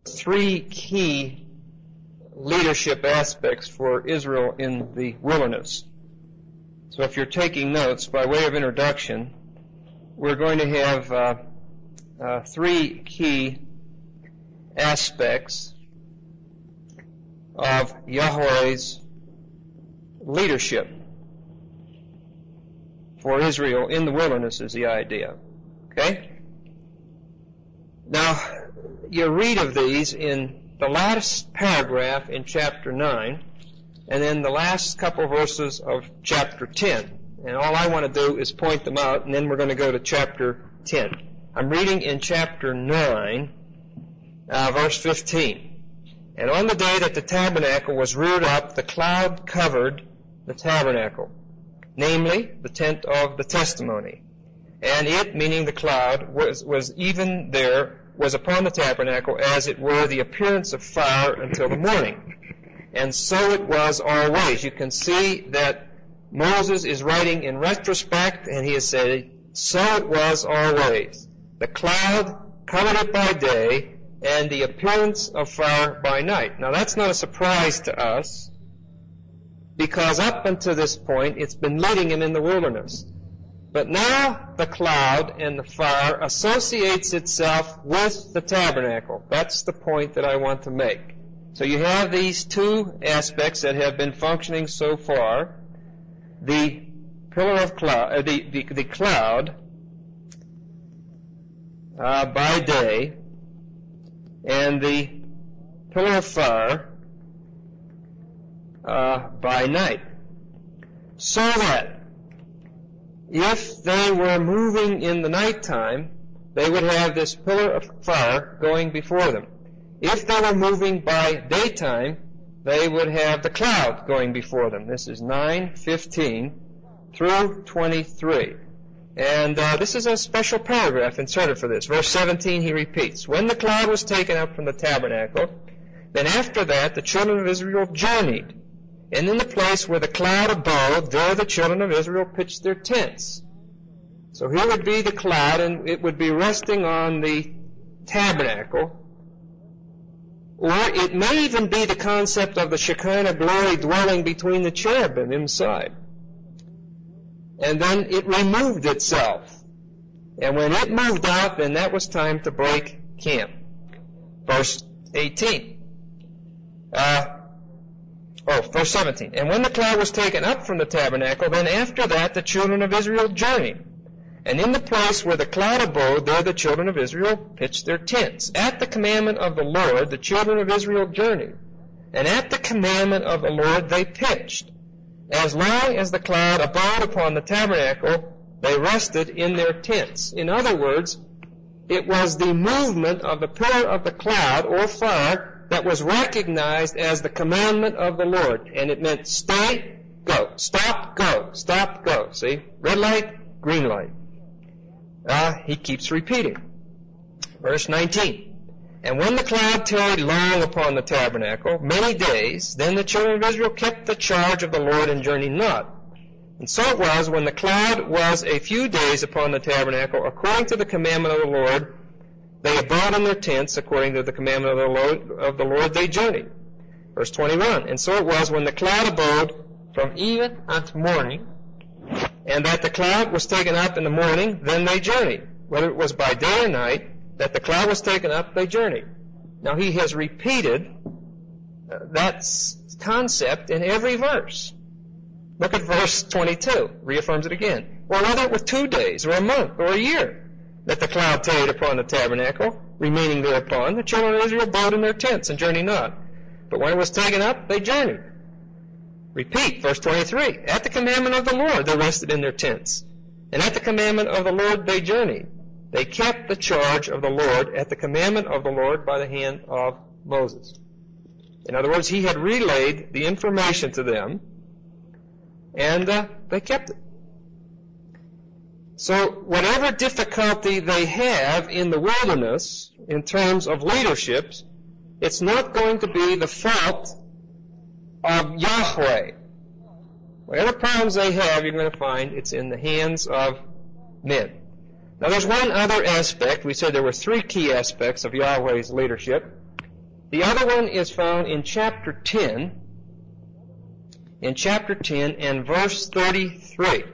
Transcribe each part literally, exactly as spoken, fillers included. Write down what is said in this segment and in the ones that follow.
three key leadership aspects for Israel in the wilderness. So if you're taking notes, by way of introduction, we're going to have uh, uh, three key aspects of Yahweh's leadership for Israel in the wilderness is the idea. Okay? Now, you read of these in the last paragraph in chapter nine, and then the last couple verses of chapter ten. And all I want to do is point them out, and then we're going to go to chapter ten. I'm reading in chapter nine, uh, verse fifteen. And on the day that the tabernacle was reared up, the cloud covered the tabernacle, namely the tent of the testimony. And it, meaning the cloud, was, was even there, was upon the tabernacle, as it were the appearance of fire until the morning. And so it was always. You can see that Moses is writing in retrospect, and he is saying, so it was always. The cloud covered it by day, and the appearance of fire by night. Now that's not a surprise to us, because up until this point, it's been leading him in the wilderness. But now the cloud and the fire associates itself with the tabernacle. That's the point that I want to make. So you have these two aspects that have been functioning so far. The pillar of cloud, uh, the, the, the cloud uh, by day, and the pillar of fire uh, by night. So that if they were moving in the nighttime, they would have this pillar of fire going before them. If they were moving by daytime, they would have the cloud going before them. This is nine fifteen through twenty-three. And uh, this is a special paragraph inserted for this. Verse seventeen, he repeats, when the cloud was taken up from the tabernacle, then after that the children of Israel journeyed. And in the place where the cloud abode, there the children of Israel pitched their tents. So here would be the cloud, and it would be resting on the tabernacle. Or it may even be the concept of the Shekinah glory dwelling between the cherubim inside. And then it removed itself. And when it moved out, then that was time to break camp. Verse eighteen. Uh, oh, verse seventeen. And when the cloud was taken up from the tabernacle, then after that the children of Israel journeyed. And in the place where the cloud abode, there the children of Israel pitched their tents. At the commandment of the Lord, the children of Israel journeyed. And at the commandment of the Lord they pitched. As long as the cloud abode upon the tabernacle, they rested in their tents. In other words, it was the movement of the pillar of the cloud or fire that was recognized as the commandment of the Lord. And it meant stay, go, stop, go, stop, go. See? Red light, green light. Uh, he keeps repeating. Verse nineteen. And when the cloud tarried long upon the tabernacle, many days, then the children of Israel kept the charge of the Lord and journeyed not. And so it was, when the cloud was a few days upon the tabernacle, according to the commandment of the Lord, they abode in their tents, according to the commandment of the Lord, of the Lord they journeyed. Verse twenty-one. And so it was, when the cloud abode from even unto morning, and that the cloud was taken up in the morning, then they journeyed. Whether it was by day or night, that the cloud was taken up, they journeyed. Now he has repeated uh, that concept in every verse. Look at verse twenty-two. Reaffirms it again. Or whether it was two days, or a month, or a year, that the cloud tarried upon the tabernacle, remaining thereupon, the children of Israel abode in their tents and journeyed not. But when it was taken up, they journeyed. Repeat, verse twenty-three. At the commandment of the Lord they rested in their tents. And at the commandment of the Lord they journeyed. They kept the charge of the Lord at the commandment of the Lord by the hand of Moses. In other words, he had relayed the information to them, and uh, they kept it. So whatever difficulty they have in the wilderness in terms of leaderships, it's not going to be the fault of Yahweh. Whatever problems they have, you're going to find it's in the hands of men. Now there's one other aspect. We said there were three key aspects of Yahweh's leadership. The other one is found in chapter ten, in chapter ten and verse thirty-three.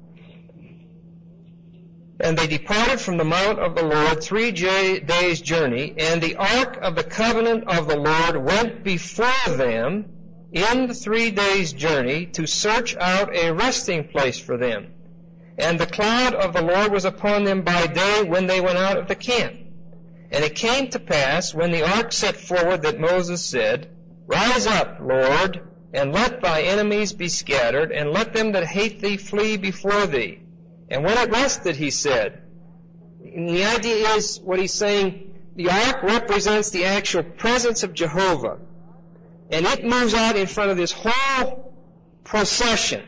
And they departed from the mount of the Lord three j- days' journey, and the ark of the covenant of the Lord went before them in the three days' journey to search out a resting place for them. And the cloud of the Lord was upon them by day when they went out of the camp. And it came to pass, when the ark set forward, that Moses said, Rise up, Lord, and let thy enemies be scattered, and let them that hate thee flee before thee. And when it rested, he said, and the idea is, what he's saying, the ark represents the actual presence of Jehovah. And it moves out in front of this whole procession.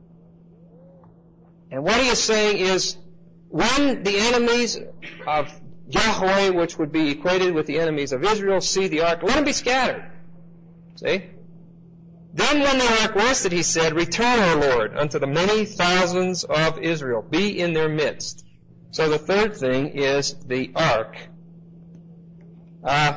And what he is saying is, when the enemies of Yahweh, which would be equated with the enemies of Israel, see the ark, let them be scattered. See? Then when the ark rested, he said, Return, O Lord, unto the many thousands of Israel. Be in their midst. So the third thing is the ark uh,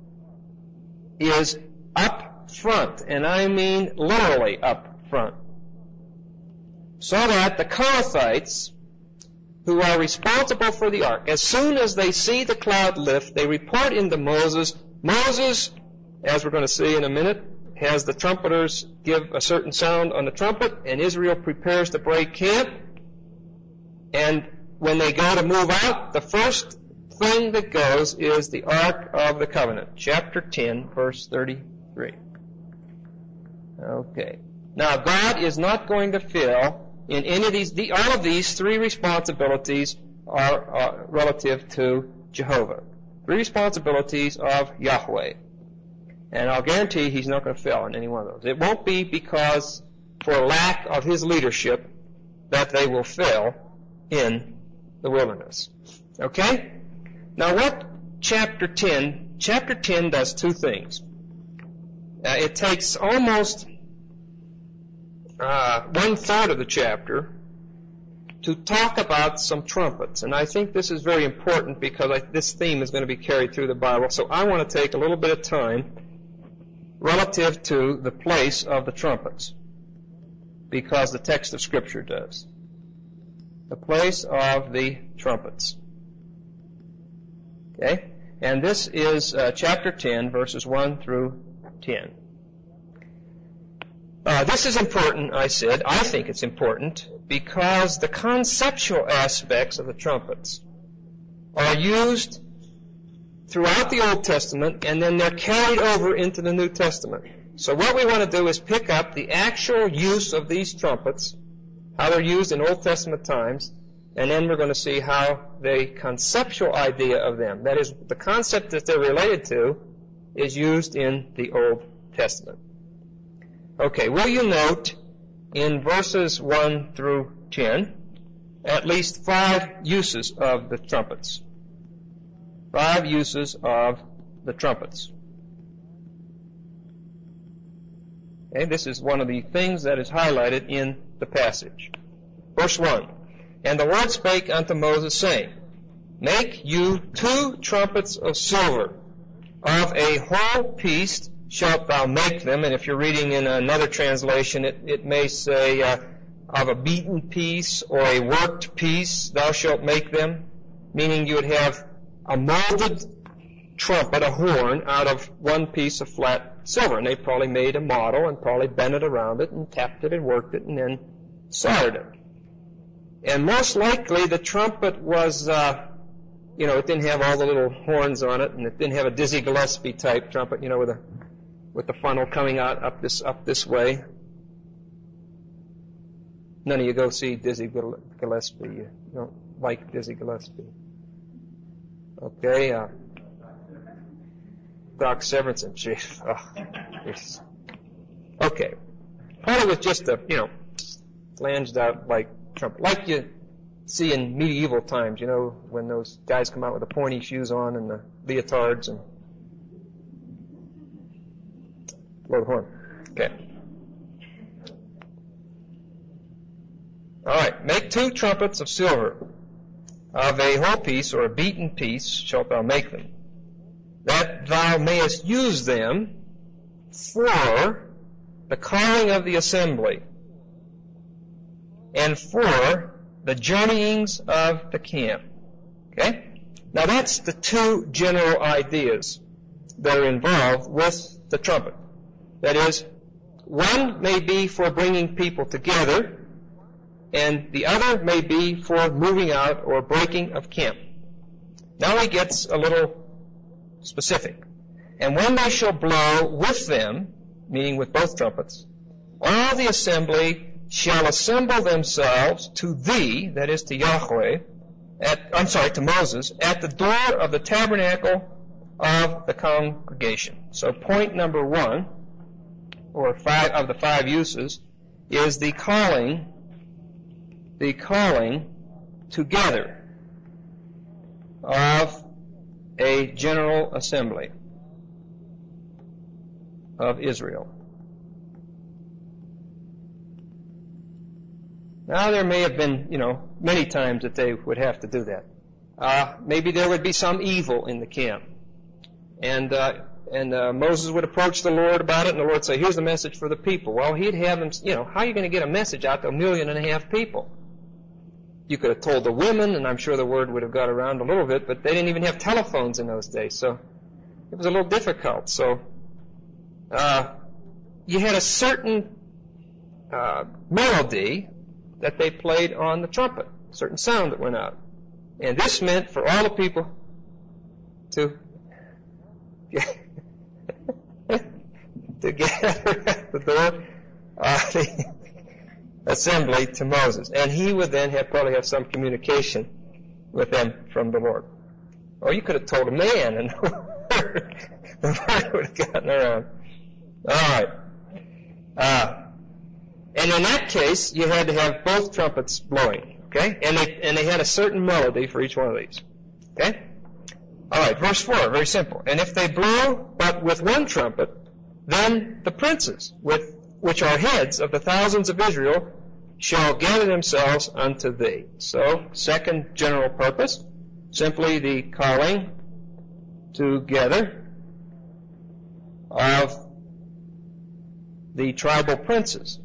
is up front, and I mean literally up front. So that the Kohathites, who are responsible for the ark, as soon as they see the cloud lift, they report into Moses. Moses, as we're going to see in a minute, has the trumpeters give a certain sound on the trumpet, and Israel prepares to break camp. And when they go to move out, the first thing that goes is the Ark of the Covenant. Chapter ten, verse thirty-three. Okay. Now, God is not going to fill in any of these, the, all of these three responsibilities are uh, relative to Jehovah. Three responsibilities of Yahweh. And I'll guarantee he's not going to fail in any one of those. It won't be because, for lack of his leadership, that they will fail in the wilderness. Okay? Now what chapter ten, chapter ten does two things. Uh, it takes almost uh, one third of the chapter to talk about some trumpets. And I think this is very important because I, this theme is going to be carried through the Bible. So I want to take a little bit of time relative to the place of the trumpets, because the text of Scripture does. The place of the trumpets. Okay? And this is uh, chapter ten, verses one through ten. Uh, this is important, I said. I think it's important because the conceptual aspects of the trumpets are used throughout the Old Testament, and then they're carried over into the New Testament. So what we want to do is pick up the actual use of these trumpets, how they're used in Old Testament times, and then we're going to see how the conceptual idea of them, that is, the concept that they're related to, is used in the Old Testament. Okay, will you note in verses one through ten at least five uses of the trumpets? Five uses of the trumpets. Okay, this is one of the things that is highlighted in the passage. Verse one, And the Lord spake unto Moses, saying, Make you two trumpets of silver. Of a whole piece shalt thou make them. And if you're reading in another translation, it, it may say, uh, Of a beaten piece or a worked piece thou shalt make them. Meaning you would have a molded trumpet, a horn, out of one piece of flat silver. And they probably made a model and probably bent it around it and tapped it and worked it and then soldered it. And most likely the trumpet was, uh, you know, it didn't have all the little horns on it, and it didn't have a Dizzy Gillespie type trumpet, you know, with a with the funnel coming out up this up this way. None of you go see Dizzy Gillespie. You don't like Dizzy Gillespie. Okay, uh, Doc Severinsen, chief. Oh, yes. Okay, probably with just a, you know, flanged out like trumpet, like you see in medieval times, you know, when those guys come out with the pointy shoes on and the leotards and blow the horn. Okay. All right. Make two trumpets of silver. Of a whole piece or a beaten piece shalt thou make them. That thou mayest use them for the calling of the assembly and for the journeyings of the camp. Okay? Now that's the two general ideas that are involved with the trumpet. That is, one may be for bringing people together, and the other may be for moving out or breaking of camp. Now he gets a little specific. And when they shall blow with them, meaning with both trumpets, all the assembly shall assemble themselves to thee, that is to Yahweh, at, I'm sorry, to Moses, at the door of the tabernacle of the congregation. So point number one, or five of the five uses, is the calling, the calling together of a general assembly of Israel. Now there may have been, you know, many times that they would have to do that. Uh, maybe there would be some evil in the camp. And uh, and uh, Moses would approach the Lord about it, and the Lord would say, here's the message for the people. Well, he'd have them, you know, how are you going to get a message out to a million and a half people? You could have told the women, and I'm sure the word would have got around a little bit, but they didn't even have telephones in those days, so it was a little difficult. So uh, you had a certain uh, melody that they played on the trumpet, a certain sound that went out. And this meant for all the people to to gather at the door of the assembly to Moses. And he would then have probably have some communication with them from the Lord. Or you could have told a man, and the word would have gotten around. All right. Uh, and in that case, you had to have both trumpets blowing. Okay? And they, and they had a certain melody for each one of these. Okay? All right, verse four, very simple. And if they blow but with one trumpet, then the princes, with which are heads of the thousands of Israel, shall gather themselves unto thee. So, second general purpose, simply the calling together of the tribal princes.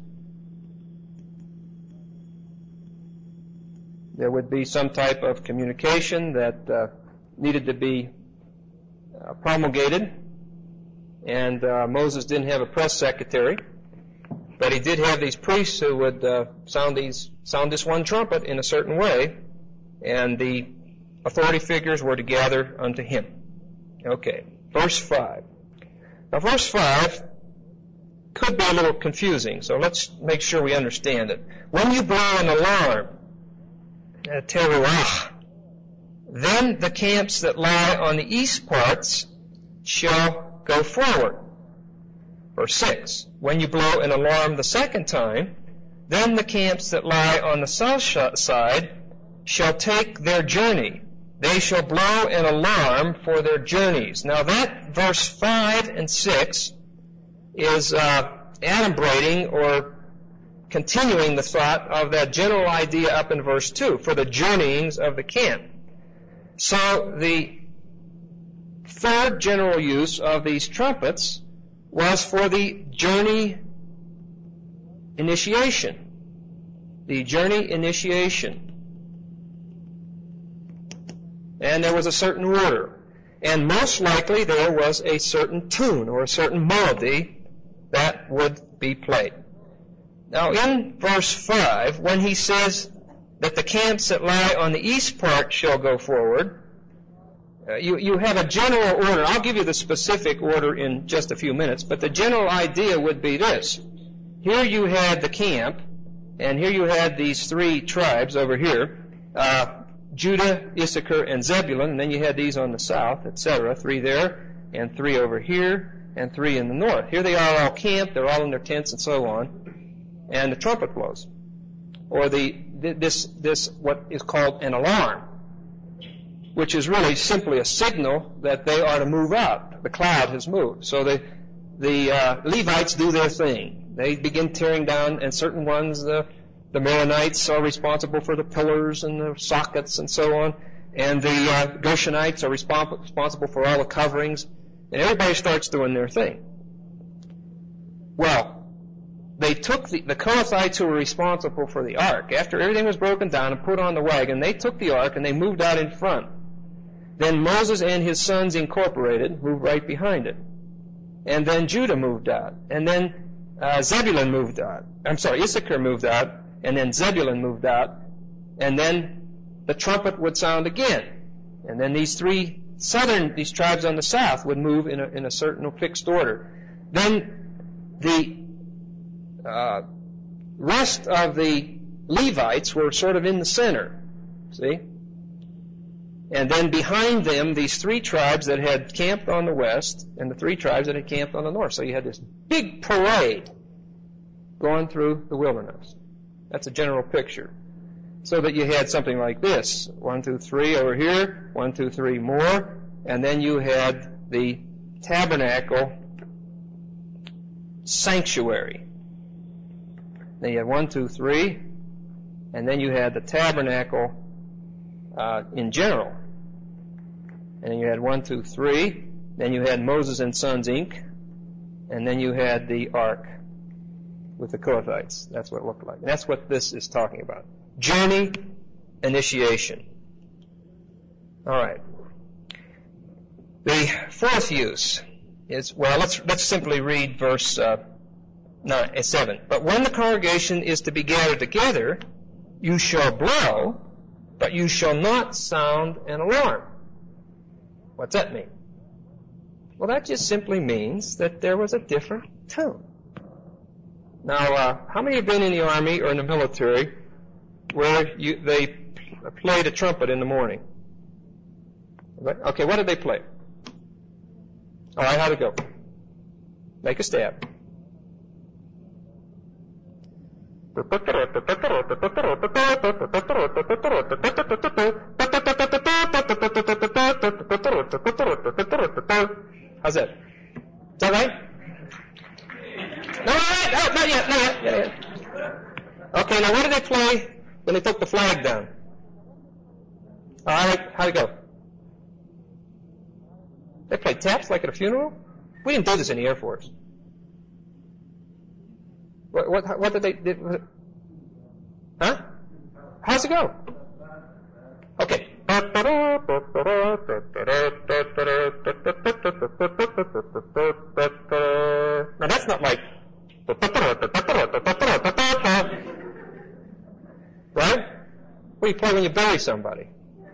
There would be some type of communication that uh, needed to be uh, promulgated, and uh, Moses didn't have a press secretary, but he did have these priests who would uh, sound these sound this one trumpet in a certain way, and the authority figures were to gather unto him. Okay, verse five. Now, verse five could be a little confusing, so let's make sure we understand it. When you blow an alarm, uh, teruah, then the camps that lie on the east parts shall go forward. Verse six, when you blow an alarm the second time, then the camps that lie on the south side shall take their journey. They shall blow an alarm for their journeys. Now that verse five and six is uh, adumbrating or continuing the thought of that general idea up in verse two, for the journeyings of the camp. So the third general use of these trumpets was for the journey initiation. The journey initiation. And there was a certain order. And most likely there was a certain tune or a certain melody that would be played. Now in verse five, when he says that the camps that lie on the east part shall go forward, uh, you, you have a general order. I'll give you the specific order in just a few minutes, but the general idea would be this. Here you had the camp, and here you had these three tribes over here, uh, Judah, Issachar, and Zebulun, and then you had these on the south, et cetera, three there, and three over here, and three in the north. Here they are all camped, they're all in their tents and so on, and the trumpet blows. Or the this this what is called an alarm, which is really simply a signal that they are to move out. The cloud has moved. So the the uh, Levites do their thing. They begin tearing down, and certain ones, the the Maronites are responsible for the pillars and the sockets and so on, and the uh, Gershonites are respons- responsible for all the coverings, And everybody starts doing their thing. Well, they took the, the Kohathites who were responsible for the ark. After everything was broken down and put on the wagon, they took the ark and they moved out in front. Then Moses and his sons incorporated, moved right behind it. And then Judah moved out. And then uh, Zebulun moved out. I'm sorry, Issachar moved out. And then Zebulun moved out. And then the trumpet would sound again. And then these three southern, these tribes on the south would move in a, in a certain fixed order. Then the uh, rest of the Levites were sort of in the center. See? And then behind them, these three tribes that had camped on the west and the three tribes that had camped on the north. So you had this big parade going through the wilderness. That's a general picture. So that you had something like this. One, two, three over here. One, two, three more. And then you had the tabernacle sanctuary. Then you had one, two, three. And then you had the tabernacle uh, in general. And then you had one, two, three. Then you had Moses and Sons, Incorporated. And then you had the ark with the Kohathites. That's what it looked like. And that's what this is talking about. Journey initiation. All right. The fourth use is, well, let's let's simply read verse uh, nine, seven. But when the congregation is to be gathered together, you shall blow, but you shall not sound an alarm. What's that mean? Well, that just simply means that there was a different tune. Now, uh, how many have been in the army or in the military where you, they played a trumpet in the morning? Okay, what did they play? All right, how'd it go? Make a stab. How's that? Is that right? No, no, not yet, not yet, not yet. Okay, now what did they play when they took the flag down? All right, how'd it go? They played taps like at a funeral? We didn't do this in the Air Force. What, what, what did they, did, huh? How's it go? Okay. Now that's not like, right? What do you play when you bury somebody?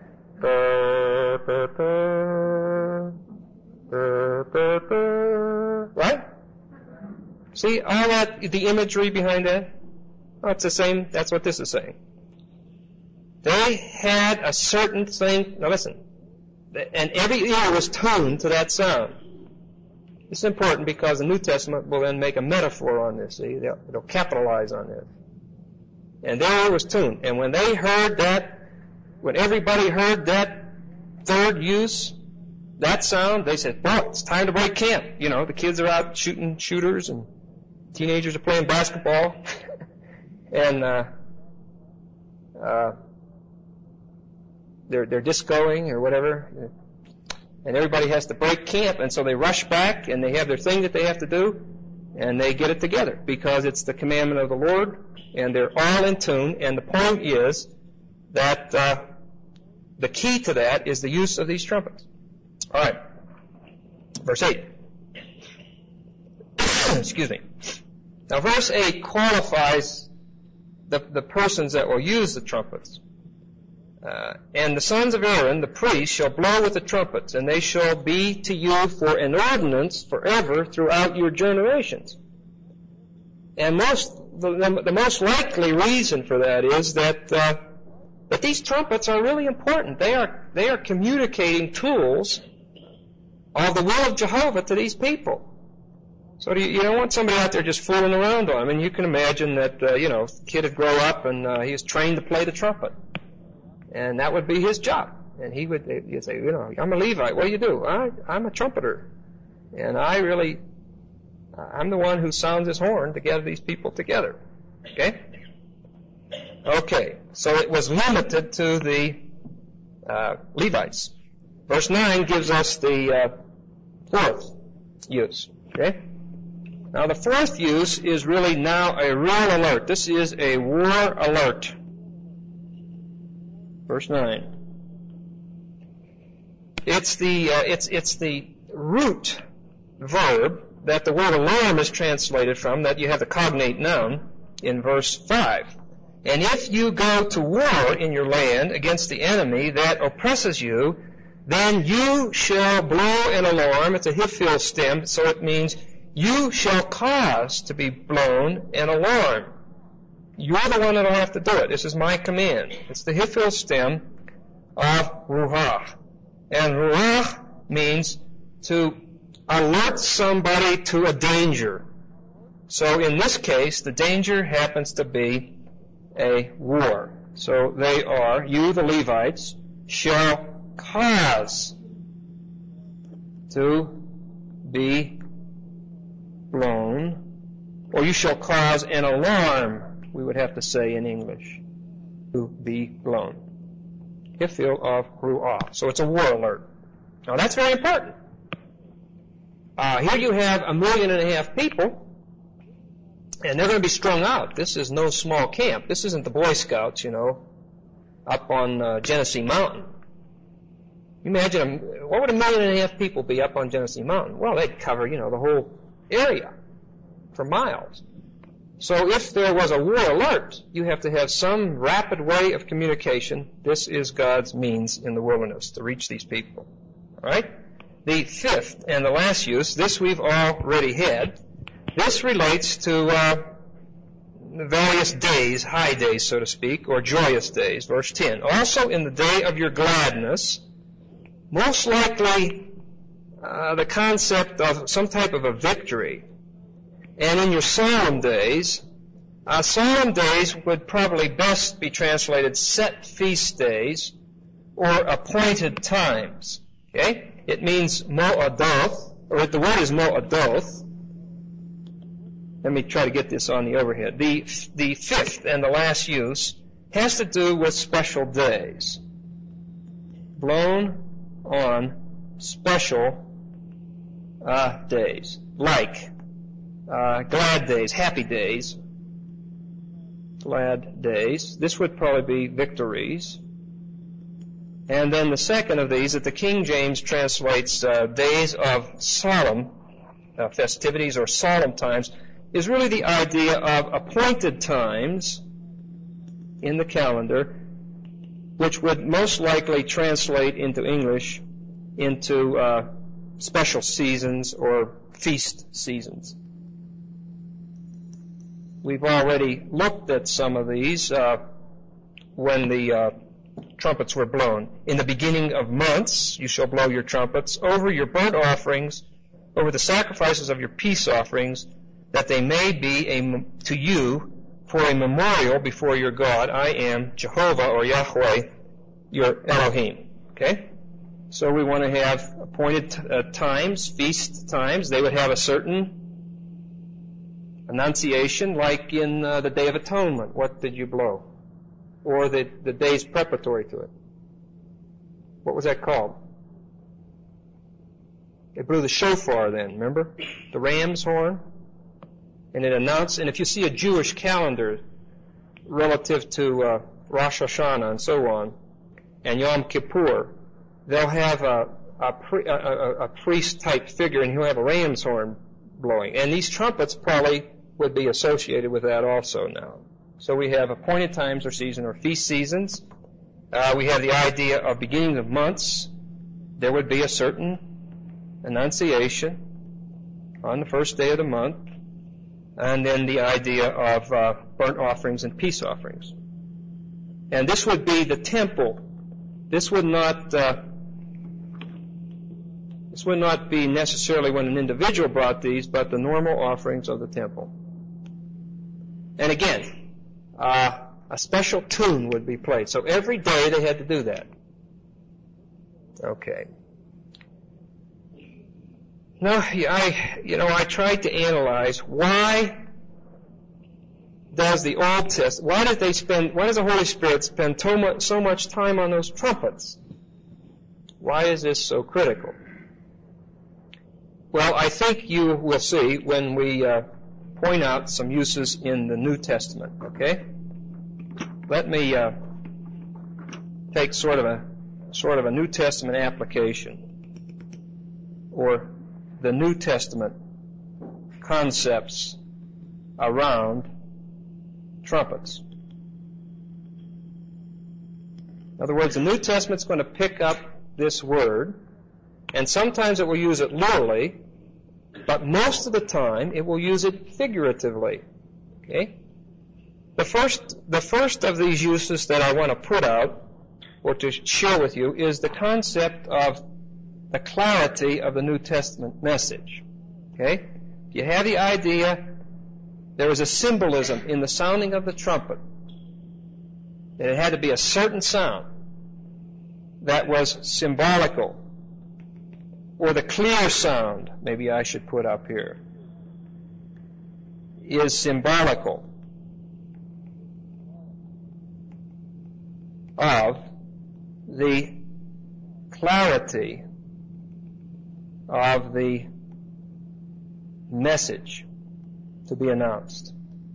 Right? See all that, the imagery behind that? Oh, it's the same, that's what this is saying. They had a certain thing, now listen, and every ear was tuned to that sound. It's important because the New Testament will then make a metaphor on this, see? They'll, they'll capitalize on this. And their ear was tuned. And when they heard that, when everybody heard that third use, that sound, they said, well, it's time to break camp. You know, the kids are out shooting shooters and teenagers are playing basketball. and uh, uh, they're, they're discoing or whatever. And everybody has to break camp, and so they rush back and they have their thing that they have to do, and they get it together because it's the commandment of the Lord, and they're all in tune. And the point is that uh, the key to that is the use of these trumpets. All right, verse eight. Excuse me. Now, verse eight qualifies the, the persons that will use the trumpets. Uh, and the sons of Aaron, the priests, shall blow with the trumpets, and they shall be to you for an ordinance forever throughout your generations. And most, the, the most likely reason for that is that uh, that these trumpets are really important. They are they are communicating tools of the will of Jehovah to these people. So you, you don't want somebody out there just fooling around on them. And you can imagine that uh, you know, the kid would grow up and uh, he was trained to play the trumpet. And that would be his job. And he would he'd say, you know, I'm a Levite. What do you do? I, I'm a trumpeter. And I really, I'm the one who sounds his horn to gather these people together. Okay? Okay. So it was limited to the uh, Levites. Verse nine gives us the uh, fourth use. Okay? Now the fourth use is really now a real alert. This is a war alert. Verse nine. It's the uh, it's it's the root verb that the word alarm is translated from, that you have the cognate noun in verse five. And if you go to war in your land against the enemy that oppresses you, then you shall blow an alarm. It's a hifil stem, so it means you shall cause to be blown an alarm. You're the one that will have to do it. This is my command. It's the hifil stem of ruach. And ruach means to alert somebody to a danger. So in this case, the danger happens to be a war. So they are, you the Levites, shall cause to be blown, or you shall cause an alarm, we would have to say in English, to be blown. Hifil of ruach. So it's a war alert. Now that's very important. Uh, here you have a million and a half people, and they're going to be strung out. This is no small camp. This isn't the Boy Scouts, you know, up on uh, Genesee Mountain. You imagine, a, what would a million and a half people be up on Genesee Mountain? Well, they'd cover, you know, the whole area for miles. So if there was a war alert, you have to have some rapid way of communication. This is God's means in the wilderness to reach these people. All right? The fifth and the last use, this we've already had. This relates to uh, various days, high days, so to speak, or joyous days. Verse ten. Also in the day of your gladness, most likely uh, the concept of some type of a victory. And in your solemn days, uh, solemn days would probably best be translated set feast days or appointed times. Okay? It means mo'adoth, or the word is mo'adoth. Let me try to get this on the overhead. The, the fifth and the last use has to do with special days. Blown on special uh, days, like uh, glad days, happy days, glad days. This would probably be victories. And then the second of these, that the King James translates uh, days of solemn uh, festivities or solemn times, is really the idea of appointed times in the calendar, which would most likely translate into English into uh, special seasons or feast seasons. We've already looked at some of these uh, when the uh, trumpets were blown. In the beginning of months you shall blow your trumpets over your burnt offerings, over the sacrifices of your peace offerings, that they may be a, to you for a memorial before your God. I am Jehovah, or Yahweh, your Elohim. Okay? So we want to have appointed uh, times, feast times. They would have a certain annunciation, like in uh, the Day of Atonement. What did you blow? Or the, the days preparatory to it. What was that called? They blew the shofar then, remember? The ram's horn. And it announced, and if you see a Jewish calendar relative to uh, Rosh Hashanah and so on, and Yom Kippur, they'll have a, a, pri- a, a, a priest-type figure, and he'll have a ram's horn blowing. And these trumpets probably would be associated with that also now. So we have appointed times or season or feast seasons. Uh, we have the idea of beginning of months. There would be a certain annunciation on the first day of the month. And then the idea of uh, burnt offerings and peace offerings. And this would be the temple. This would not uh, this would not be necessarily when an individual brought these, but the normal offerings of the temple. And again, uh, a special tune would be played. So every day they had to do that. Okay. Now, I, you know, I tried to analyze why does the Old Testament, why did they spend, why does the Holy Spirit spend so much, so much time on those trumpets? Why is this so critical? Well, I think you will see when we uh, point out some uses in the New Testament, okay? Let me uh, take sort of a sort of a New Testament application, or the New Testament concepts around trumpets. In other words, the New Testament's going to pick up this word, and sometimes it will use it literally, but most of the time it will use it figuratively. Okay? The first, the first of these uses that I want to put out, or to share with you, is the concept of the clarity of the New Testament message. Okay? You have the idea there is a symbolism in the sounding of the trumpet. That it had to be a certain sound that was symbolical. Or the clear sound, maybe I should put up here, is symbolical of the clarity of the message to be announced.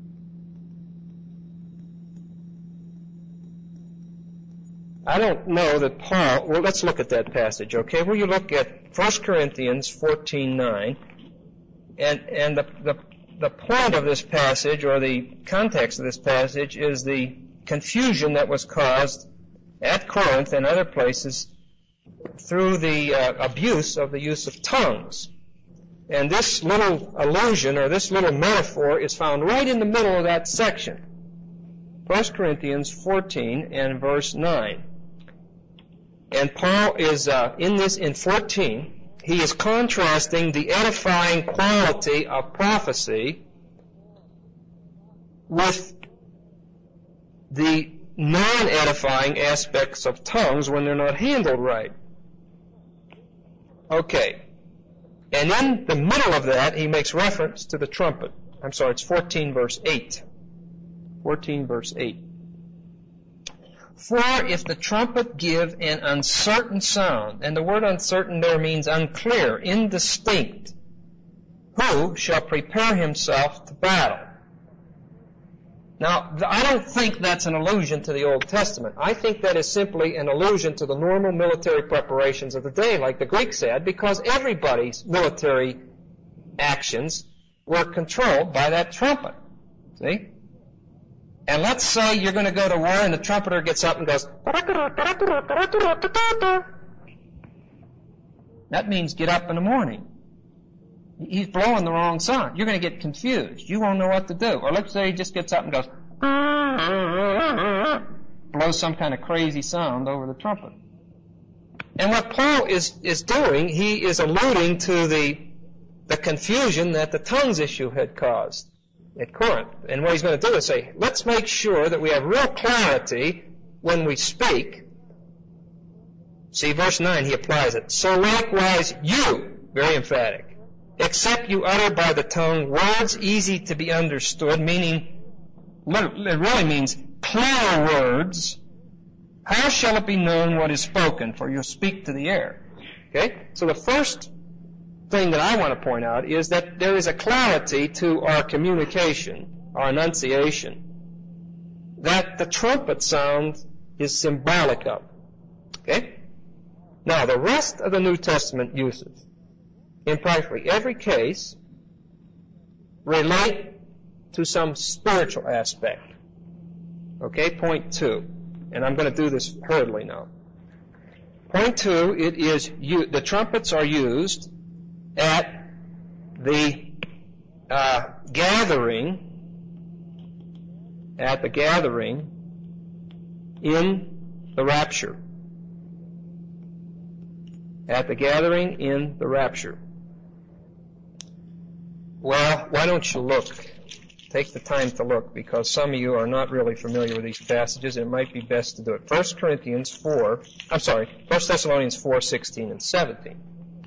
I don't know that Paul, well, let's look at that passage, okay? Well, you look at First Corinthians fourteen nine, and, and the, the, the point of this passage, or the context of this passage, is the confusion that was caused at Corinth and other places through the uh, abuse of the use of tongues. And this little allusion, or this little metaphor, is found right in the middle of that section. First Corinthians fourteen and verse nine. And Paul is, uh, in this, in fourteen, he is contrasting the edifying quality of prophecy with the non-edifying aspects of tongues when they're not handled right. Okay. And in the middle of that, he makes reference to the trumpet. I'm sorry, it's fourteen verse eight. fourteen verse eight. For if the trumpet give an uncertain sound, and the word uncertain there means unclear, indistinct, who shall prepare himself to battle? Now, I don't think that's an allusion to the Old Testament. I think that is simply an allusion to the normal military preparations of the day, like the Greeks had, because everybody's military actions were controlled by that trumpet. See? And let's say you're going to go to war and the trumpeter gets up and goes, that means get up in the morning. He's blowing the wrong sound. You're going to get confused. You won't know what to do. Or let's say he just gets up and goes, blows some kind of crazy sound over the trumpet. And what Paul is, is doing, he is alluding to the, the confusion that the tongues issue had caused at Corinth. And what he's going to do is say, let's make sure that we have real clarity when we speak. See, verse nine, he applies it. So likewise you, very emphatic, except you utter by the tongue words easy to be understood, meaning, it really means clear words, how shall it be known what is spoken? For you'll speak to the air. Okay? So the first thing that I want to point out is that there is a clarity to our communication, our enunciation, that the trumpet sound is symbolic of. Okay? Now, the rest of the New Testament uses, in practically every case, relate to some spiritual aspect. Okay, point two. And I'm going to do this hurriedly now. Point two, it is, you, the trumpets are used at the uh, gathering, at the gathering in the rapture. At the gathering in the rapture. Well, why don't you look? Take the time to look, because some of you are not really familiar with these passages. It might be best to do it. First Corinthians four, I'm sorry, First Thessalonians four, sixteen and seventeen.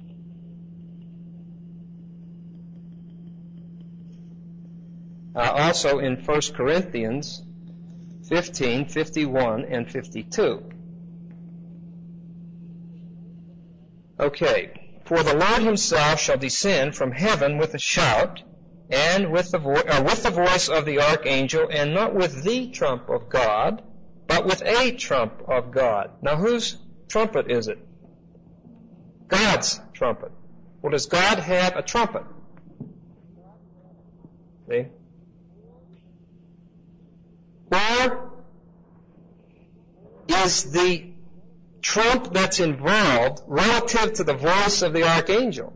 Uh, also in First Corinthians fifteen, fifty-one, and fifty-two. Okay, For the Lord himself shall descend from heaven with a shout, and with the, vo- uh, with the voice of the archangel, and not with the trump of God, but with a trump of God. Now whose trumpet is it? God's trumpet. Well, does God have a trumpet? See? Or is the trump that's involved relative to the voice of the archangel?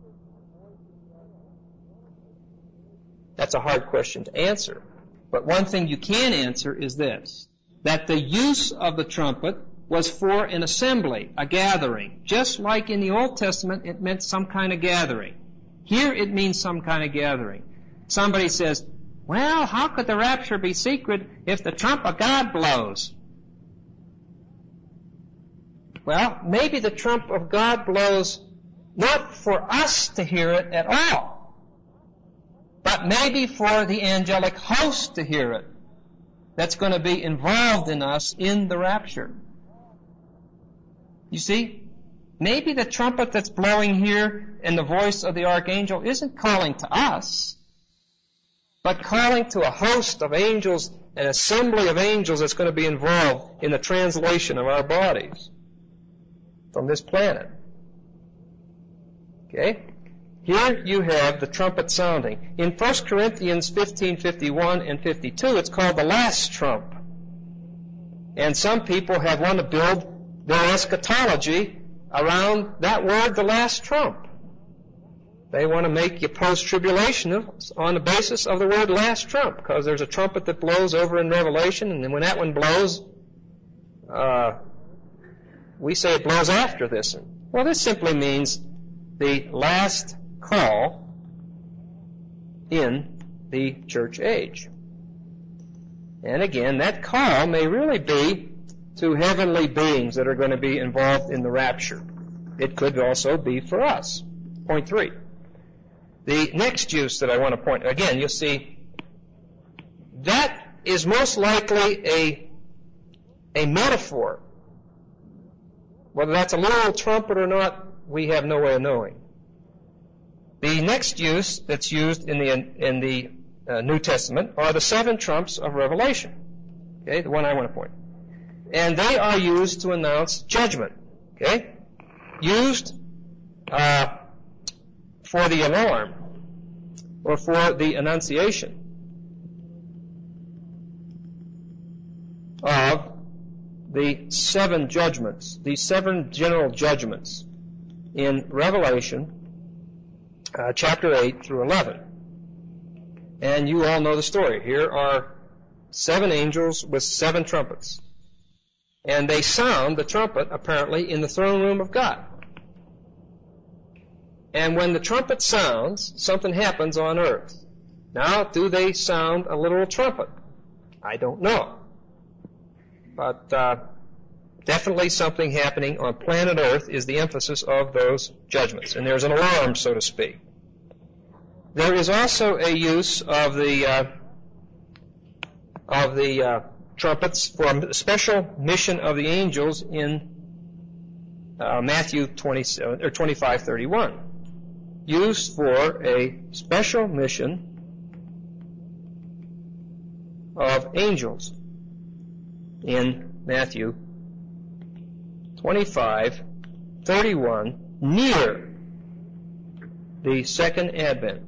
That's a hard question to answer. But one thing you can answer is this, that the use of the trumpet was for an assembly, a gathering. Just like in the Old Testament, it meant some kind of gathering. Here it means some kind of gathering. Somebody says, well, how could the rapture be secret if the trump of God blows? Well, maybe the trump of God blows not for us to hear it at all, but maybe for the angelic host to hear it that's going to be involved in us in the rapture. You see, maybe the trumpet that's blowing here and the voice of the archangel isn't calling to us, but calling to a host of angels, an assembly of angels that's going to be involved in the translation of our bodies from this planet. Okay? Here you have the trumpet sounding. In First Corinthians fifteen fifty-one and fifty-two, it's called the last trump. And some people have wanted to build their eschatology around that word, the last trump. They want to make you post-tribulationists on the basis of the word last trump, because there's a trumpet that blows over in Revelation, and then when that one blows, uh, we say it blows after this one. Well, this simply means the last call in the church age. And again, that call may really be to heavenly beings that are going to be involved in the rapture. It could also be for us. Point three. The next use that I want to point, again, you'll see, that is most likely a, a metaphor. Whether that's a literal trumpet or not, we have no way of knowing. The next use that's used in the in the uh, New Testament are the seven trumps of Revelation. Okay, the one I want to point. And they are used to announce judgment. Okay, used uh, for the alarm or for the annunciation of the seven judgments, the seven general judgments in Revelation uh, chapter eight through eleven. And you all know the story. Here are seven angels with seven trumpets. And they sound the trumpet, apparently, in the throne room of God. And when the trumpet sounds, something happens on earth. Now, do they sound a literal trumpet? I don't know. But uh, definitely something happening on planet Earth is the emphasis of those judgments. And there's an alarm, so to speak. There is also a use of the uh, of the uh, trumpets for a special mission of the angels in uh, Matthew twenty-seven or twenty-five thirty-one, used for a special mission of angels in Matthew twenty-five thirty-one, near the second advent.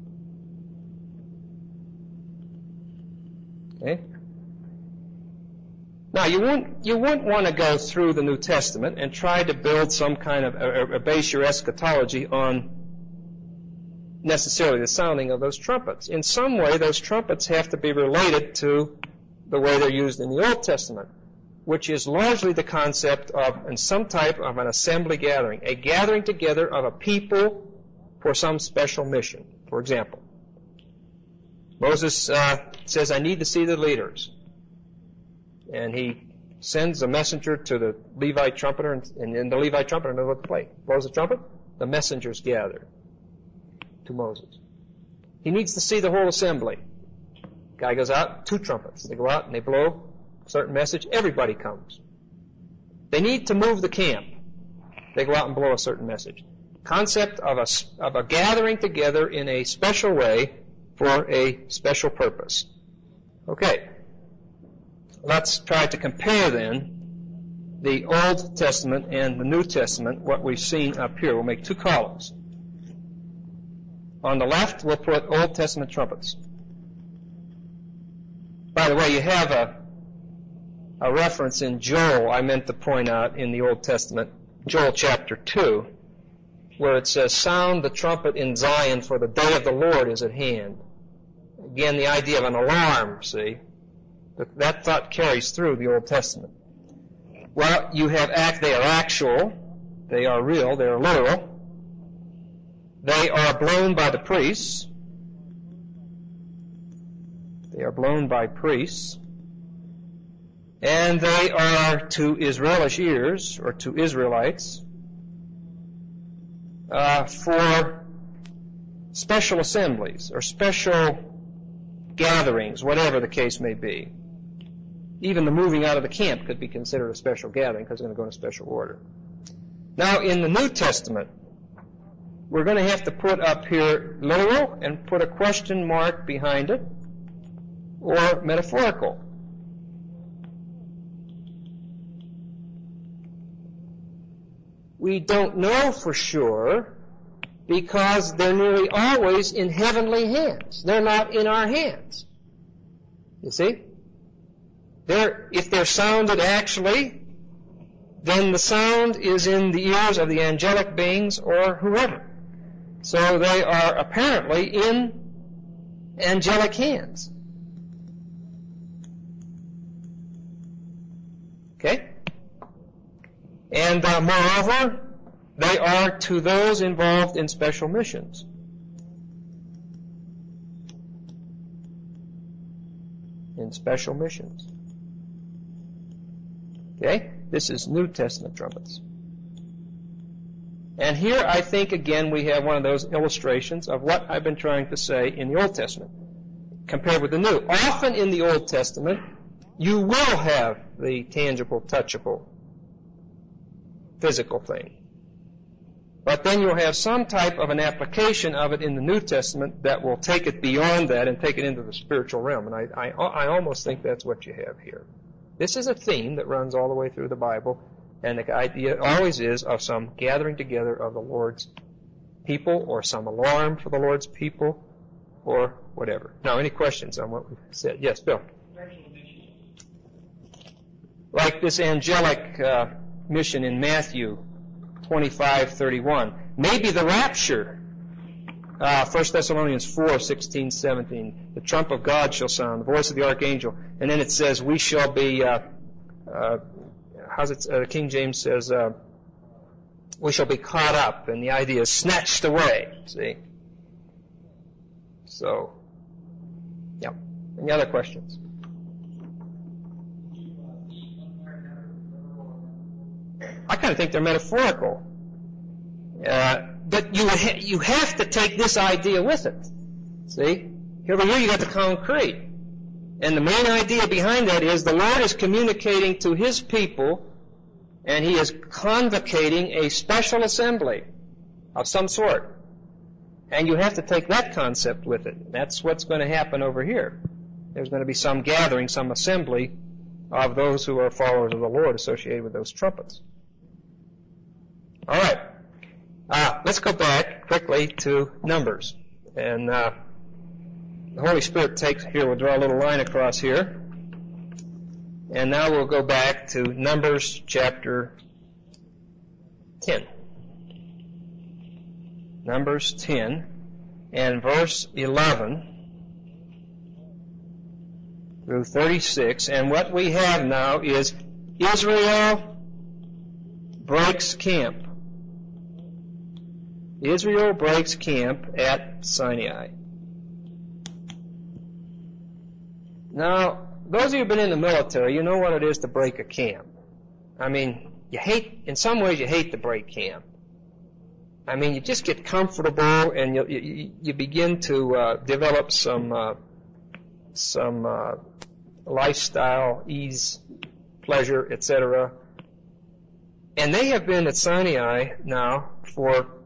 Okay. Now, you wouldn't, you wouldn't want to go through the New Testament and try to build some kind of, or, or base your eschatology on necessarily the sounding of those trumpets. In some way, those trumpets have to be related to the way they're used in the Old Testament, which is largely the concept of in some type of an assembly gathering, a gathering together of a people for some special mission. For example, Moses uh, says, I need to see the leaders. And he sends a messenger to the Levite trumpeter, and, and then the Levite trumpeter knows what to play. Blows the trumpet, the messengers gather to Moses. He needs to see the whole assembly. Guy goes out, two trumpets. They go out and they blow a certain message. Everybody comes. They need to move the camp. They go out and blow a certain message. concept of a, of a gathering together in a special way for a special purpose. Okay. Let's try to compare then the Old Testament and the New Testament, what we've seen up here. We'll make two columns. On the left, we'll put Old Testament trumpets. By the way, you have a, a reference in Joel, I meant to point out, in the Old Testament, Joel chapter two, where it says, "Sound the trumpet in Zion, for the day of the Lord is at hand." Again, the idea of an alarm, see? That thought carries through the Old Testament. Well, you have act, they are actual, they are real, they are literal. They are blown by the priests. They are blown by priests. And they are to Israelish ears, or to Israelites, uh, for special assemblies, or special gatherings, whatever the case may be. Even the moving out of the camp could be considered a special gathering because it's going to go in a special order. Now, in the New Testament, we're going to have to put up here literal and put a question mark behind it, or metaphorical. We don't know for sure because they're nearly always in heavenly hands. They're not in our hands. You see? They're, if they're sounded actually, then the sound is in the ears of the angelic beings or whoever. So they are apparently in angelic hands. Okay? And uh, moreover, they are to those involved in special missions. In special missions. Okay? This is New Testament trumpets. And here I think again we have one of those illustrations of what I've been trying to say in the Old Testament compared with the New. Often in the Old Testament you will have the tangible, touchable, physical thing. But then you'll have some type of an application of it in the New Testament that will take it beyond that and take it into the spiritual realm. And I, I, I almost think that's what you have here. This is a theme that runs all the way through the Bible, and the idea always is of some gathering together of the Lord's people, or some alarm for the Lord's people, or whatever. Now, any questions on what we've said? Yes, Bill? Like this angelic uh, mission in Matthew twenty-five thirty-one. Maybe the rapture. Uh, First Thessalonians four sixteen, seventeen. The trump of God shall sound, the voice of the archangel. And then it says, we shall be, uh, uh, how's it, uh, King James says, uh, we shall be caught up. And the idea is snatched away. See? So, yeah. Any other questions? I kind of think they're metaphorical. Uh, but you ha- you have to take this idea with it. See? Here over here you got the concrete. And the main idea behind that is the Lord is communicating to His people, and He is convocating a special assembly of some sort. And you have to take that concept with it. That's what's going to happen over here. There's going to be some gathering, some assembly of those who are followers of the Lord associated with those trumpets. All right. Uh, let's go back quickly to Numbers. And uh, the Holy Spirit takes here, we'll draw a little line across here. And now we'll go back to Numbers chapter ten. Numbers ten and verse eleven through thirty-six. And what we have now is Israel breaks camp. Israel breaks camp at Sinai. Now, those of you who have been in the military, you know what it is to break a camp. I mean, you hate, in some ways you hate to break camp. I mean, you just get comfortable and you, you, you begin to uh, develop some, uh, some uh, lifestyle, ease, pleasure, et cetera. And they have been at Sinai now for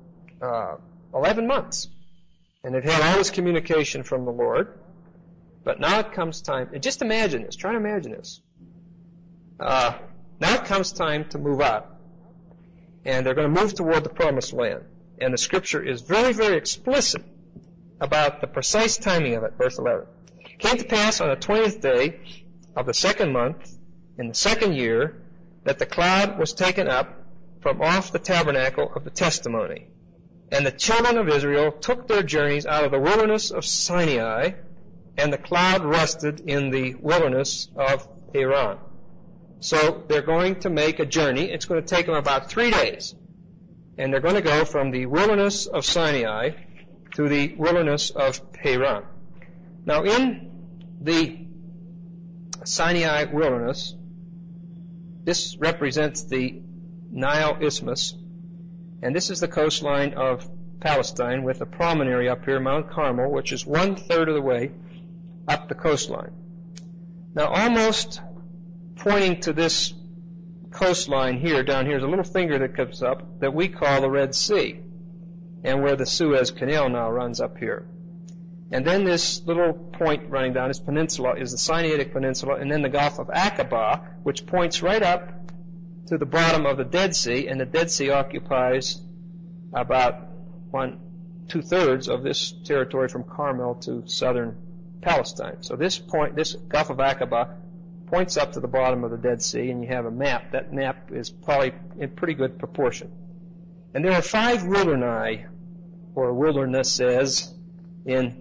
uh, eleven months. And it had all this communication from the Lord. But now it comes time, and just imagine this, try to imagine this. Uh, now it comes time to move out. And they're going to move toward the promised land. And the scripture is very, very explicit about the precise timing of it, verse eleven. It came to pass on the twentieth day of the second month, in the second year, that the cloud was taken up from off the tabernacle of the testimony. And the children of Israel took their journeys out of the wilderness of Sinai, and the cloud rested in the wilderness of Paran. So they're going to make a journey. It's going to take them about three days. And they're going to go from the wilderness of Sinai to the wilderness of Paran. Now in the Sinai wilderness, this represents the Nile Isthmus, and this is the coastline of Palestine with a promontory up here, Mount Carmel, which is one-third of the way up the coastline. Now almost pointing to this coastline here, down here, is a little finger that comes up that we call the Red Sea, and where the Suez Canal now runs up here. And then this little point running down, this peninsula, is the Sinaitic Peninsula, and then the Gulf of Aqaba, which points right up to the bottom of the Dead Sea, and the Dead Sea occupies about one, two-thirds of this territory from Carmel to southern Palestine. So this point, this Gulf of Aqaba, points up to the bottom of the Dead Sea, and you have a map. That map is probably in pretty good proportion. And there are five wildernai, or wildernesses, in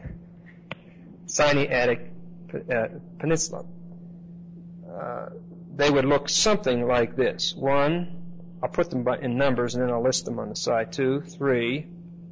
Sinaitic uh, Peninsula. Uh, they would look something like this. One, I'll put them by, in numbers, and then I'll list them on the side. Two, three,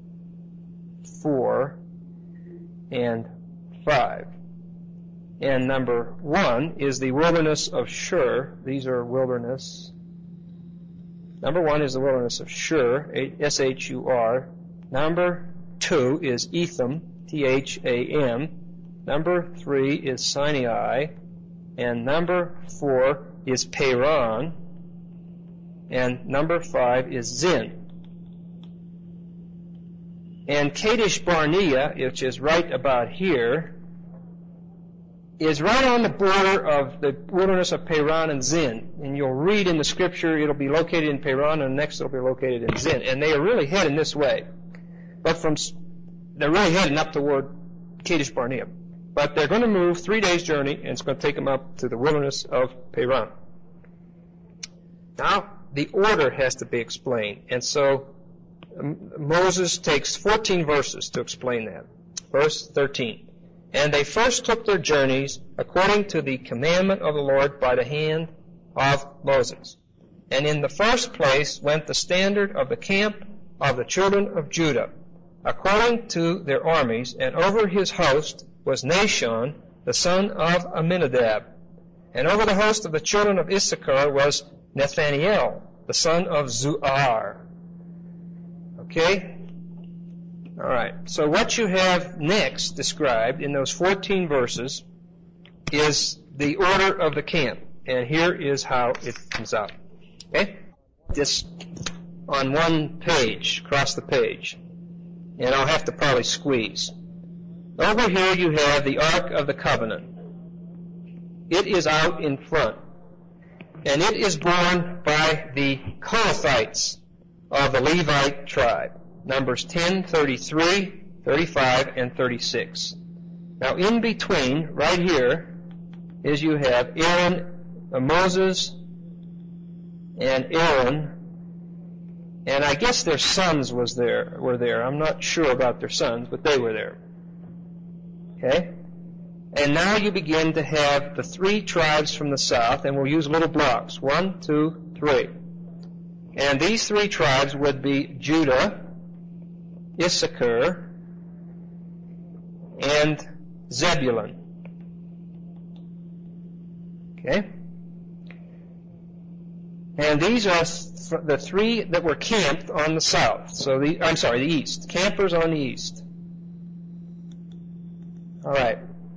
four, and five. And number one is the wilderness of Shur. These are wilderness. Number one is the wilderness of Shur, S H U R. Number two is Etham, T H A M. Number three is Sinai. And number four is Paran. And number five is Zin. And Kadesh Barnea, which is right about here, is right on the border of the wilderness of Paran and Zin. And you'll read in the scripture it'll be located in Paran, and next it'll be located in Zin. And they are really heading this way. But from they're really heading up toward Kadesh Barnea. But they're going to move three days' journey, and it's going to take them up to the wilderness of Paran. Now, the order has to be explained. And so um, Moses takes fourteen verses to explain that. Verse thirteen. And they first took their journeys according to the commandment of the Lord by the hand of Moses. And in the first place went the standard of the camp of the children of Judah, according to their armies, and over his host was Nahshon, the son of Amminadab. And over the host of the children of Issachar was Nathaniel, the son of Zuar. Okay? All right. So what you have next described in those fourteen verses is the order of the camp. And here is how it comes out. Okay? Just on one page, across the page. And I'll have to probably squeeze. Over here you have the Ark of the Covenant. It is out in front. And it is borne by the Kohathites of the Levite tribe. Numbers ten, thirty-three, thirty-five, and thirty-six. Now in between, right here, is you have Aaron, uh, Moses, and Aaron, and I guess their sons was there, were there. I'm not sure about their sons, but they were there. Okay? And now you begin to have the three tribes from the south, and we'll use little blocks. One, two, three. And these three tribes would be Judah, Issachar, and Zebulun. Okay? And these are th- the three that were camped on the south. So the, I'm sorry, the east. Campers on the east. All right.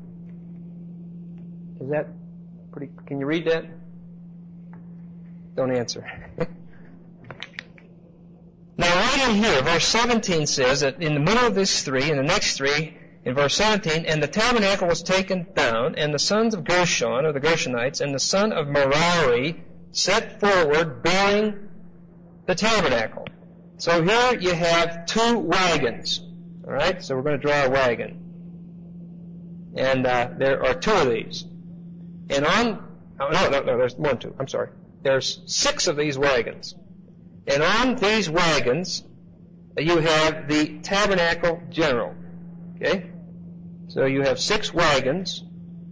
Is that pretty, can you read that? Don't answer. Now, right in here, verse seventeen says that in the middle of this three, in the next three, in verse seventeen, and the tabernacle was taken down, and the sons of Gershon, or the Gershonites, and the son of Merari set forward bearing the tabernacle. So here you have two wagons. All right, so we're going to draw a wagon. And uh, there are two of these. And on, oh, no, no, no, there's one, two, I'm sorry. There's six of these wagons. And on these wagons, you have the tabernacle general. Okay? So you have six wagons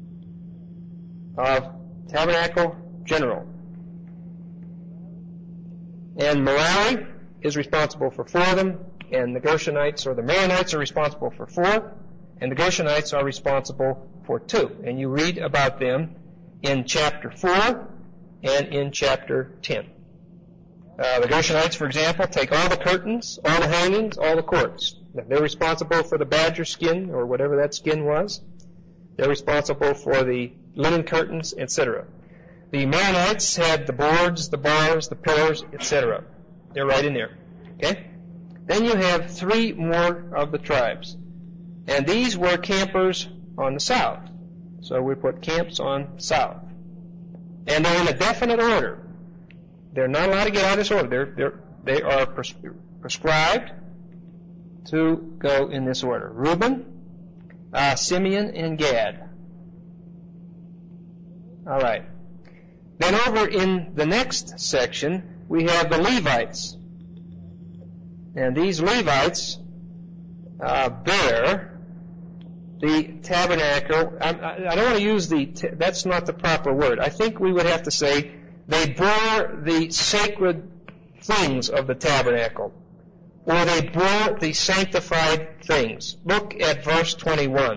of tabernacle general. And Merari is responsible for four of them, and the Gershonites or the Maronites are responsible for four, and the Gershonites are responsible for two. And you read about them in chapter four and in chapter ten. Uh, the Gershonites, for example, take all the curtains, all the hangings, all the cords. They're responsible for the badger skin, or whatever that skin was. They're responsible for the linen curtains, et cetera. The Maronites had the boards, the bars, the pillars, et cetera. They're right in there. Okay? Then you have three more of the tribes. And these were campers on the south. So we put camps on south. And they're in a definite order. They're not allowed to get out of this order. They're, they're, they are pres- prescribed to go in this order. Reuben, uh, Simeon, and Gad. All right. Then over in the next section, we have the Levites. And these Levites uh, bear the tabernacle. I, I, I don't want to use the, t- that's not the proper word. I think we would have to say they bore the sacred things of the tabernacle, or they bore the sanctified things. Look at verse twenty-one.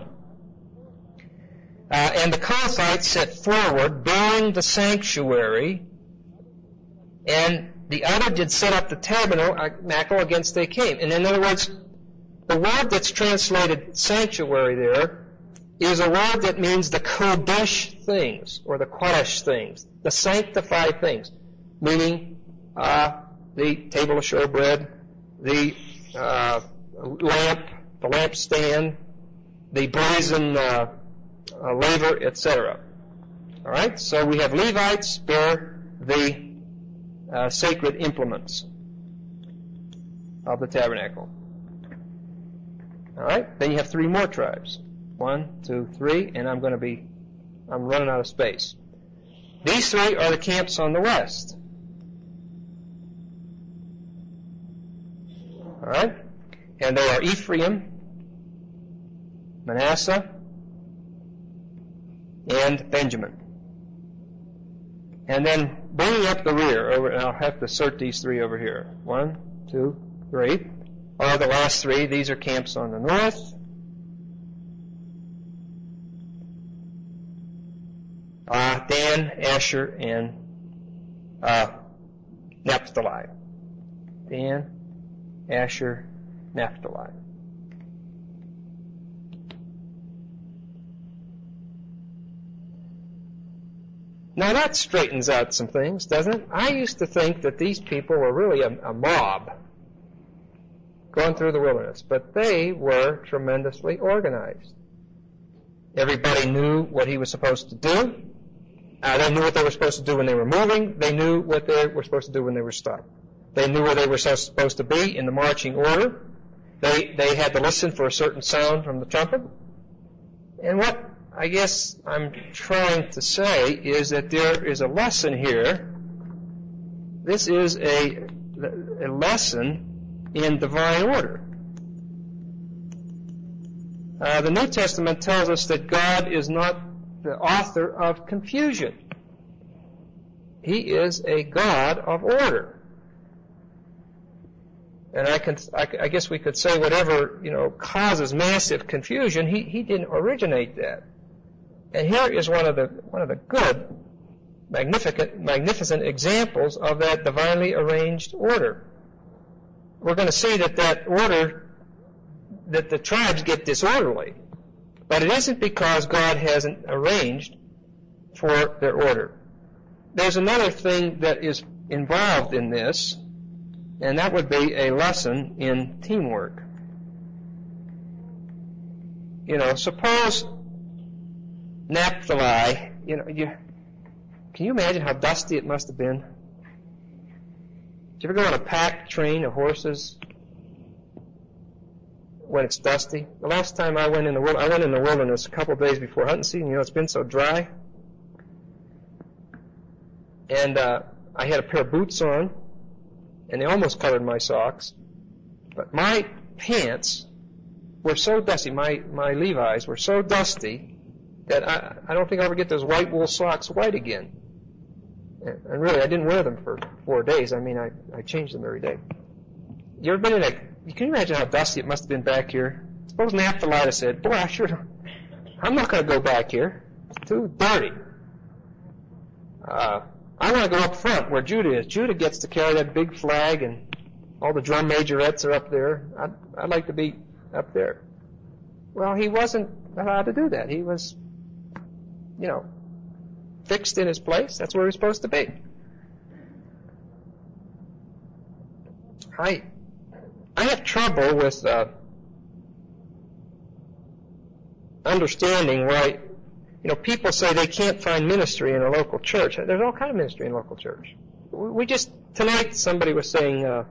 Uh, and the Kohathites set forward, bearing the sanctuary, and the other did set up the tabernacle against they came. And in other words, the word that's translated sanctuary there is a word that means the Kodesh things, or the Kodesh things, the sanctified things, meaning uh, the table of showbread, the uh, lamp, the lampstand, the brazen uh, uh, laver, et cetera. All right, so we have Levites bear the uh, sacred implements of the tabernacle. All right, then you have three more tribes. One, two, three, and I'm going to be, I'm running out of space. These three are the camps on the west. All right, and they are Ephraim, Manasseh, and Benjamin. And then bringing up the rear, over, and I'll have to insert these three over here. One, two, three. Are the last three. These are camps on the north. Uh, Dan, Asher, and uh, Naphtali. Dan, Asher, Naphtali. Now that straightens out some things, doesn't it? I used to think that these people were really a, a mob going through the wilderness, but they were tremendously organized. Everybody knew what he was supposed to do. Uh, they knew what they were supposed to do when they were moving. They knew what they were supposed to do when they were stopped. They knew where they were supposed to be in the marching order. They they had to listen for a certain sound from the trumpet. And what I guess I'm trying to say is that there is a lesson here. This is a, a lesson in divine order. Uh, the New Testament tells us that God is not the author of confusion. He is a God of order. And I can, I, I guess we could say whatever, you know, causes massive confusion, he, he didn't originate that. And here is one of the, one of the good, magnificent, magnificent examples of that divinely arranged order. We're going to see that that order, that the tribes get disorderly. But it isn't because God hasn't arranged for their order. There's another thing that is involved in this, And that would be a lesson in teamwork. You know, suppose Naphtali, you know, you, can you imagine how dusty it must have been? Did you ever go on a packed train of horses when it's dusty? The last time I went in the I went in the wilderness a couple of days before hunting season. You know, it's been so dry, and uh, I had a pair of boots on, and they almost covered my socks. But my pants were so dusty, my my Levi's were so dusty that I I don't think I'll ever get those white wool socks white again. And really, I didn't wear them for four days. I mean, I, I changed them every day. You ever been in a... Can you imagine how dusty it must have been back here? Suppose Naphtali said, boy, I sure don't... I'm not going to go back here. It's too dirty. Uh, I want to go up front where Judah is. Judah gets to carry that big flag, and all the drum majorettes are up there. I'd, I'd like to be up there. Well, he wasn't allowed to do that. He was, you know... fixed in his place. That's where he was supposed to be. I I have trouble with uh, understanding why, you know, people say they can't find ministry in a local church. There's all kind of ministry in a local church. We just, tonight somebody was saying, uh,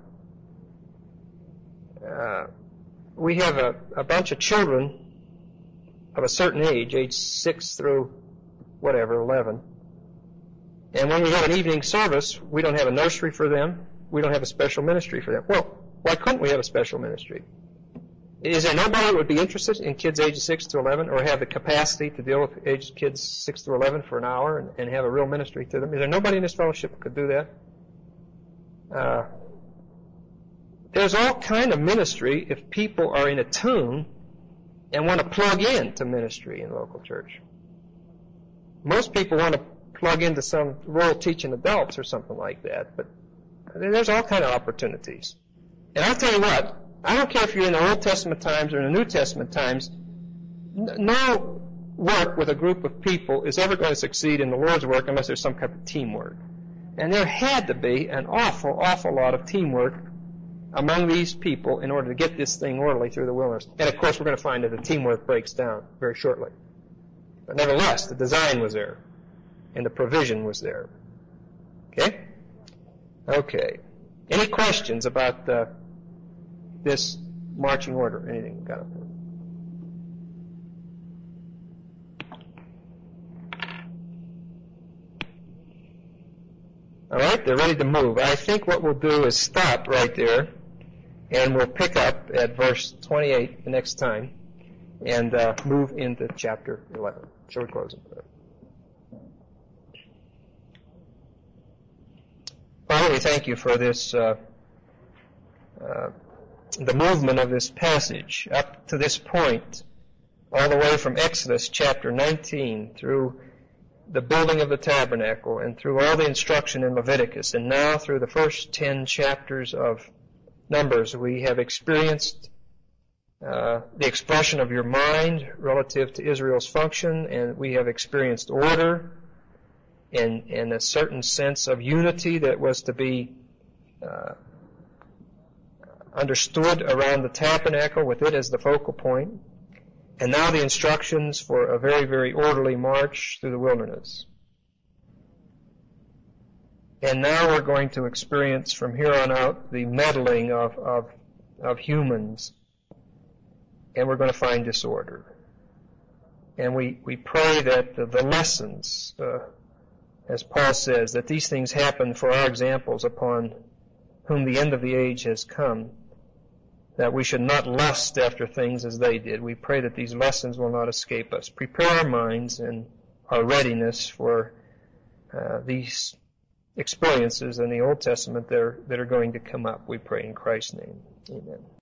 uh, we have a, a bunch of children of a certain age, age six through whatever, eleven. And when we have an evening service, we don't have a nursery for them. We don't have a special ministry for them. Well, why couldn't we have a special ministry? Is there nobody that would be interested in kids ages six to eleven or have the capacity to deal with age kids six to eleven for an hour and, and have a real ministry to them? Is there nobody in this fellowship that could do that? Uh, there's all kind of ministry if people are in a tune and want to plug in to ministry in local church. Most people want to plug into some rural teaching adults or something like that, but there's all kind of opportunities. And I'll tell you what, I don't care if you're in the Old Testament times or in the New Testament times, no work with a group of people is ever going to succeed in the Lord's work unless there's some kind of teamwork. And there had to be an awful, awful lot of teamwork among these people in order to get this thing orderly through the wilderness. And of course, we're going to find that the teamwork breaks down very shortly. But nevertheless, the design was there, and the provision was there. Okay? Okay. Any questions about uh, this marching order? Anything got up there? All right, they're ready to move. I think what we'll do is stop right there, and we'll pick up at verse twenty-eight the next time, and uh, move into chapter eleven. Shall we close it? Father, we thank you for this, uh, uh, the movement of this passage up to this point, all the way from Exodus chapter nineteen through the building of the tabernacle and through all the instruction in Leviticus, and now through the first ten chapters of Numbers. We have experienced uh, the expression of your mind relative to Israel's function, and we have experienced order and, and a certain sense of unity that was to be uh, understood around the tabernacle with it as the focal point. And now the instructions for a very, very orderly march through the wilderness. And now we're going to experience from here on out the meddling of, of, of humans. And we're going to find disorder. And we, we pray that the, the lessons, uh, as Paul says, that these things happen for our examples upon whom the end of the age has come, that we should not lust after things as they did. We pray that these lessons will not escape us. Prepare our minds and our readiness for uh, these experiences in the Old Testament that are, that are going to come up. We pray in Christ's name. Amen.